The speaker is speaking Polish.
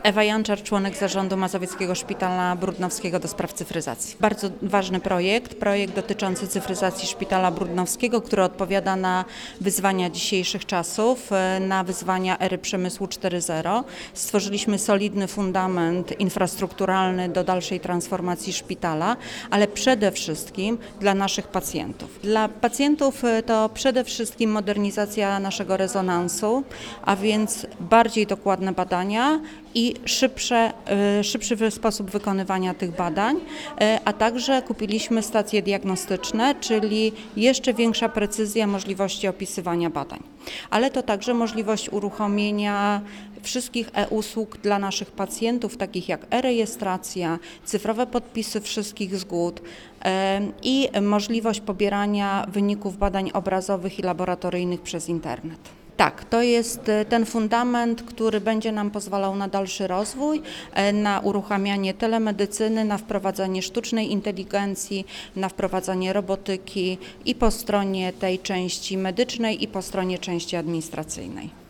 Ewa Janczar, członek zarządu Mazowieckiego Szpitala Brudnowskiego do spraw cyfryzacji. Bardzo ważny projekt dotyczący cyfryzacji Szpitala Brudnowskiego, który odpowiada na wyzwania dzisiejszych czasów, na wyzwania ery przemysłu 4.0. Stworzyliśmy solidny fundament infrastrukturalny do dalszej transformacji szpitala, ale przede wszystkim dla naszych pacjentów. Dla pacjentów to przede wszystkim modernizacja naszego rezonansu, a więc bardziej dokładne badania i szybszy sposób wykonywania tych badań, a także kupiliśmy stacje diagnostyczne, czyli jeszcze większa precyzja możliwości opisywania badań. Ale to także możliwość uruchomienia wszystkich e-usług dla naszych pacjentów, takich jak e-rejestracja, cyfrowe podpisy wszystkich zgód i możliwość pobierania wyników badań obrazowych i laboratoryjnych przez internet. Tak, to jest ten fundament, który będzie nam pozwalał na dalszy rozwój, na uruchamianie telemedycyny, na wprowadzanie sztucznej inteligencji, na wprowadzanie robotyki i po stronie tej części medycznej, i po stronie części administracyjnej.